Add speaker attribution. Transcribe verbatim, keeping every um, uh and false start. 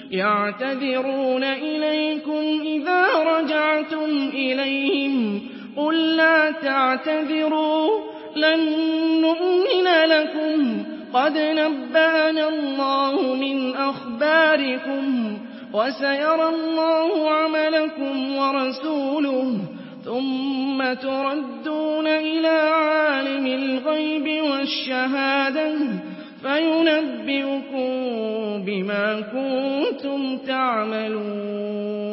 Speaker 1: يَعْتَذِرُونَ إِلَيْكُمْ إِذَا رَجَعْتُمْ إِلَيْهِمْ قُل لَّا تَعْتَذِرُوا لَن نُّؤْمِنَ لَكُمْ قَدْ نَبَّأَنَا اللَّهُ مِنْ أَخْبَارِكُمْ وَسَيَرَى اللَّهُ عَمَلَكُمْ وَرَسُولُهُ ثُمَّ تُرَدُّونَ إِلَىٰ عَالِمِ الْغَيْبِ وَالشَّهَادَةِ فَيُنَبِّئُكُم بِمَا كُنتُمْ تَعْمَلُونَ